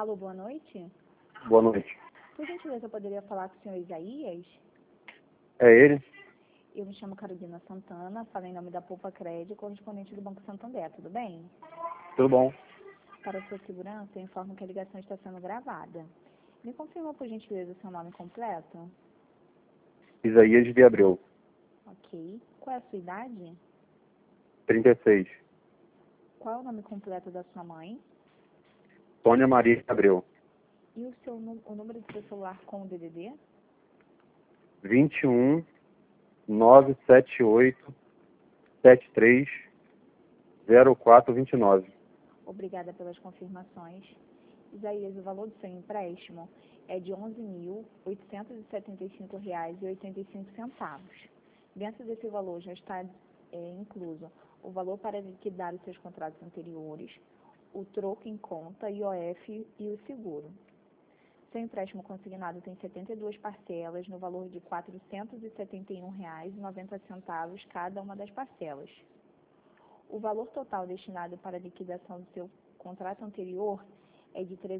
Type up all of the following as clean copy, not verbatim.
Alô, boa noite. Boa noite. Por gentileza, eu poderia falar com o senhor Isaías? É ele? Eu me chamo Carolina Santana, falo em nome da Poupa Crédito, correspondente do Banco Santander, tudo bem? Tudo bom? Para sua segurança, eu informo que a ligação está sendo gravada. Me confirma, por gentileza, o seu nome completo? Isaías de Abreu, Ok. Qual é a sua idade? 36. Qual é o nome completo da sua mãe? Sônia Maria de Abreu, E o número do seu celular com o DDD? 21 978 73 0429. Obrigada pelas confirmações. Isaías, o valor do seu empréstimo é de R$ 11.875,85. Dentro desse valor já está incluso o valor para liquidar os seus contratos anteriores, o troco em conta, IOF e o seguro. Seu empréstimo consignado tem 72 parcelas no valor de R$ 471,90 cada uma das parcelas. O valor total destinado para a liquidação do seu contrato anterior é de R$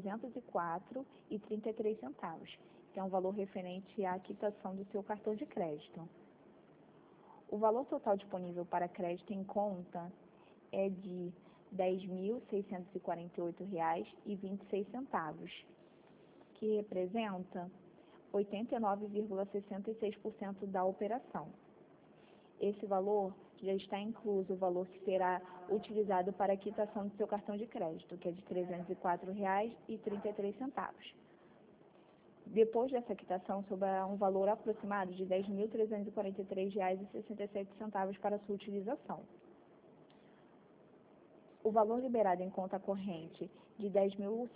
304,33, que é um valor referente à quitação do seu cartão de crédito. O valor total disponível para crédito em conta é de R$ 10.648,26, que representa 89,66% da operação. Esse valor já está incluso o valor que será utilizado para a quitação do seu cartão de crédito, que é de R$ 304,33. Depois dessa quitação, sobrará um valor aproximado de R$ 10.343,67 para sua utilização. O valor liberado em conta corrente de R$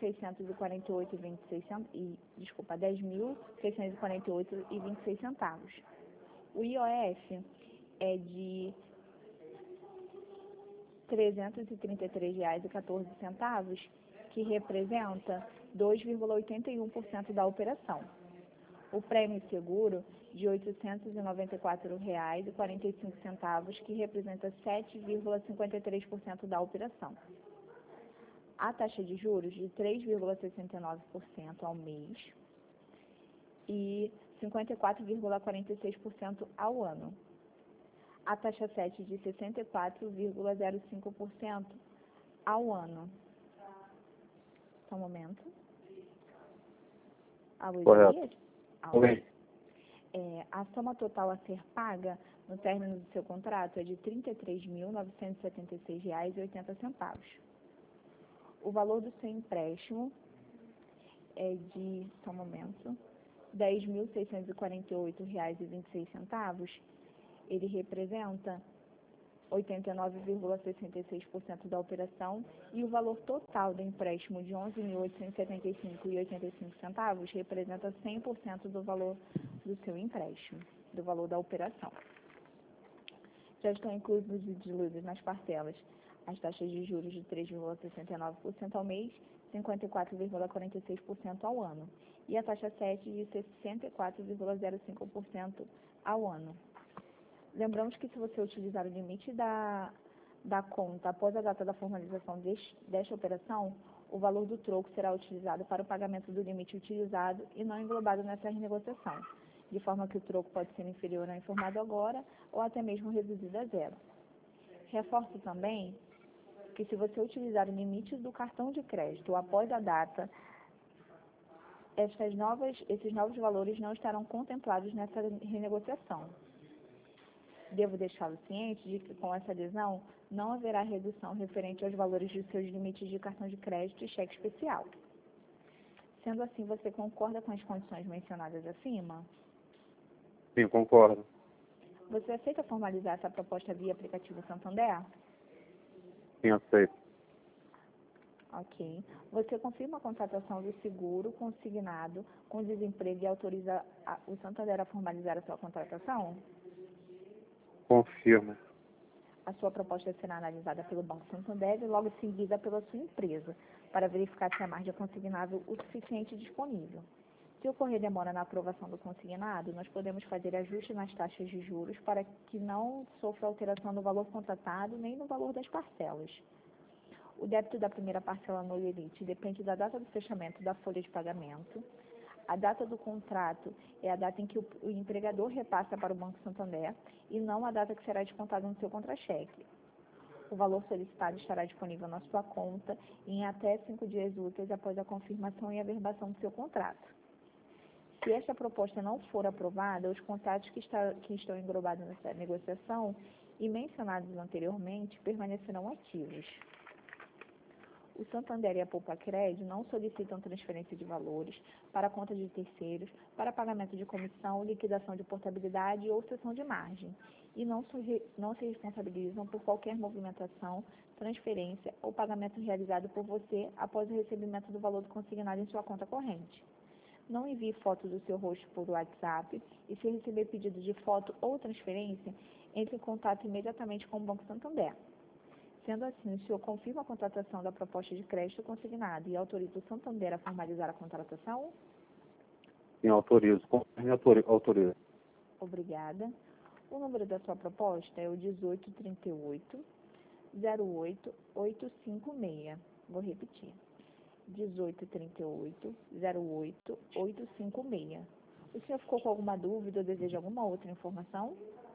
10.648,26. O IOF é de R$ 333,14, que representa 2,81% da operação. O prêmio seguro de R$ 894,45, que representa 7,53% da operação. A taxa de juros de 3,69% ao mês e 54,46% ao ano. A taxa 7 de 64,05% ao ano. Só um momento. Alô, Isaías? Oi. A soma total a ser paga no término do seu contrato é de R$ 33.976,80. O valor do seu empréstimo é de, só um momento, R$ 10.648,26. Ele representa 89,66% da operação e o valor total do empréstimo de R$ 11.875,85 representa 100% do valor do seu empréstimo, do valor da operação. Já estão inclusos e diluídos nas parcelas as taxas de juros de 3,69% ao mês, 54,46% ao ano e a taxa 7 de 64,05% ao ano. Lembramos que se você utilizar o limite da conta após a data da formalização desta operação, o valor do troco será utilizado para o pagamento do limite utilizado e não englobado nessa renegociação, de forma que o troco pode ser inferior ao informado agora ou até mesmo reduzido a zero. Reforço também que se você utilizar o limite do cartão de crédito após a data, esses novos valores não estarão contemplados nessa renegociação. Devo deixá-lo ciente de que com essa adesão não haverá redução referente aos valores de seus limites de cartão de crédito e cheque especial. Sendo assim, você concorda com as condições mencionadas acima? Sim, concordo. Você aceita formalizar essa proposta via aplicativo Santander? Sim, aceito. Ok. Você confirma a contratação do seguro consignado com desemprego e autoriza o Santander a formalizar a sua contratação? Confirmo. A sua proposta será analisada pelo Banco Santander e logo seguida pela sua empresa, para verificar se há margem consignável o suficiente disponível. Se ocorrer demora na aprovação do consignado, nós podemos fazer ajuste nas taxas de juros para que não sofra alteração no valor contratado nem no valor das parcelas. O débito da primeira parcela no limite depende da data do fechamento da folha de pagamento. A data do contrato é a data em que o empregador repassa para o Banco Santander e não a data que será descontada no seu contra-cheque. O valor solicitado estará disponível na sua conta em até 5 dias úteis após a confirmação e averbação do seu contrato. Se esta proposta não for aprovada, os contratos que estão englobados nessa negociação e mencionados anteriormente permanecerão ativos. O Santander e a Poupa-Crédito não solicitam transferência de valores para a conta de terceiros, para pagamento de comissão, liquidação de portabilidade ou cessão de margem, e não se responsabilizam por qualquer movimentação, transferência ou pagamento realizado por você após o recebimento do valor consignado em sua conta corrente. Não envie foto do seu rosto por WhatsApp e, se receber pedido de foto ou transferência, entre em contato imediatamente com o Banco Santander. Sendo assim, o senhor confirma a contratação da proposta de crédito consignada e autoriza o Santander a formalizar a contratação? Sim, autorizo. Conforme autorizo. Obrigada. O número da sua proposta é o 1838-08856. Vou repetir. 1838-08856. O senhor ficou com alguma dúvida ou deseja alguma outra informação?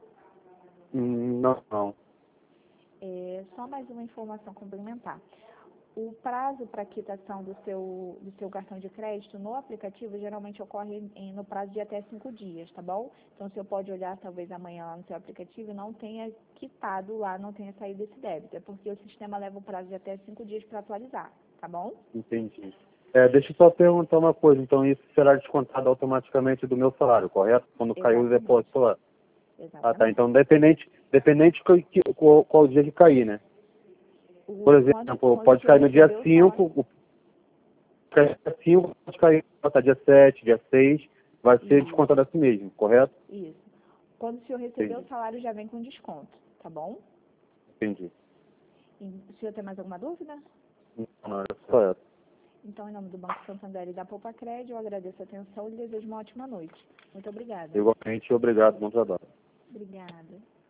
Não. Só mais uma informação complementar. O prazo para quitação do seu cartão de crédito no aplicativo geralmente ocorre no prazo de até 5 dias, tá bom? Então, o senhor pode olhar talvez amanhã lá no seu aplicativo e não tenha quitado lá, não tenha saído esse débito. É porque o sistema leva o prazo de até 5 dias para atualizar, tá bom? Entendi. Deixa eu só perguntar uma coisa. Então, isso será descontado automaticamente do meu salário, correto? Quando caiu o depósito lá. Exatamente. Ah, tá. Então, dependente qual dia que cair, né? Por exemplo, pode cair no dia 5, pode cair no dia 7, dia 6, vai ser descontado assim mesmo, correto? Isso. Quando o senhor receber o salário, já vem com desconto, tá bom? Entendi. O senhor tem mais alguma dúvida? Não, é só essa. Então, em nome do Banco Santander e da Poupa-Crédito, eu agradeço a atenção e lhe desejo uma ótima noite. Muito obrigada. Igualmente, obrigado, bom trabalho. Obrigada.